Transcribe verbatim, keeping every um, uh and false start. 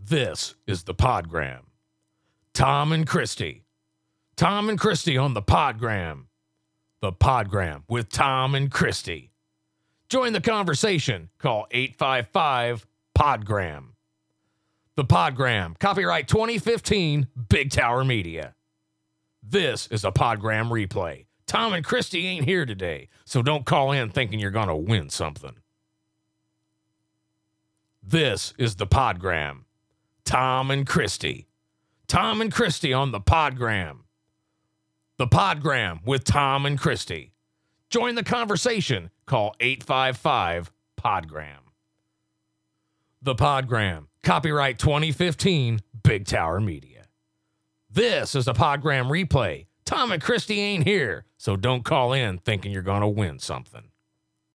This is the Podgram. Tom and Christy. Tom and Christy on the Podgram. The Podgram with Tom and Christy. Join the conversation. Call eight five five, Podgram. The Podgram. Copyright twenty fifteen, Big Tower Media. This is a Podgram replay. Tom and Christy ain't here today, so don't call in thinking you're going to win something. This is the Podgram. Tom and Christy. Tom and Christy on the Podgram. The Podgram with Tom and Christy. Join the conversation. Call eight five five, Podgram. The Podgram. Copyright twenty fifteen, Big Tower Media. This is a Podgram replay. Tom and Christy ain't here, so don't call in thinking you're going to win something.